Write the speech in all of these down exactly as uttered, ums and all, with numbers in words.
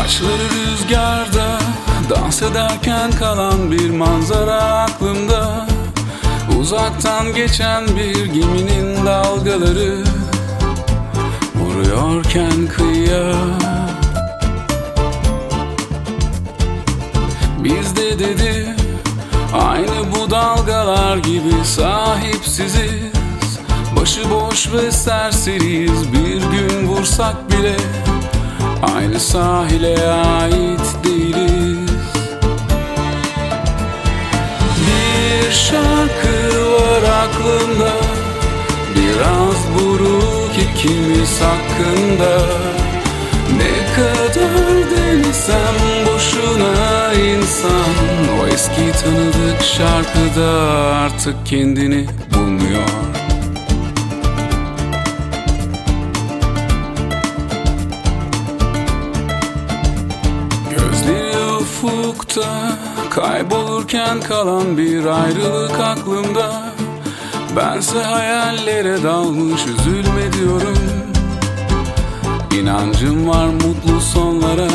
Saçları rüzgarda dans ederken kalan bir manzara aklımda. Uzaktan geçen bir geminin dalgaları vuruyorken kıyıya. Biz de dedi aynı bu dalgalar gibi sahipsiziz, başıboş ve serseriyiz. Bir gün vursak bile aynı sahile ait değiliz. Bir şarkı var aklımda, biraz buruk ikimiz hakkında. Ne kadar denesem boşuna insan, o eski tanıdık şarkıda artık kendini bulmuyor. Gözleri ufukta kaybolurken kalan bir ayrılık aklımda. Bense hayallere dalmış, üzülme diyorum. İnancım var mutlu sonlara.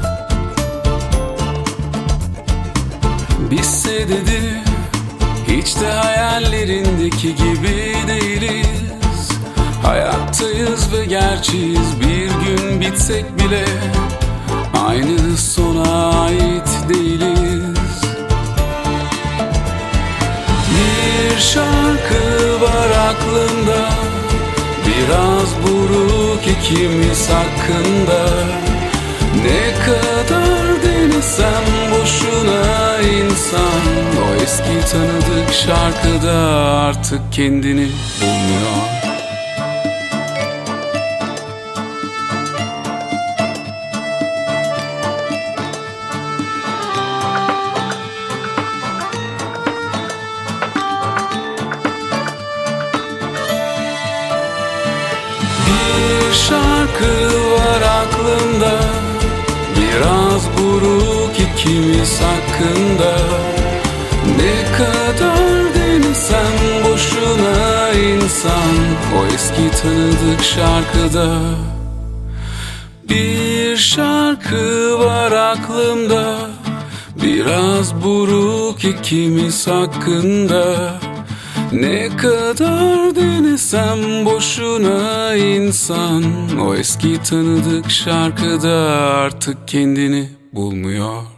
Bizse dedi hiç de hayallerindeki gibi değiliz. Hayattayız ve gerçeğiz, bir gün bitsek bile aynı sona ait değiliz. Bir şarkı var aklımda, biraz buruk ikimiz hakkında. Ne kadar denesem boşuna insan, o eski tanıdık şarkıda artık kendini bulmuyor. Bir şarkı var aklımda, biraz buruk ikimiz hakkında. Ne kadar denesem boşuna insan, o eski tanıdık şarkıda. Bir şarkı var aklımda, biraz buruk ikimiz hakkında. Ne kadar denesem boşuna insan, o eski tanıdık şarkıda artık kendini bulmuyor.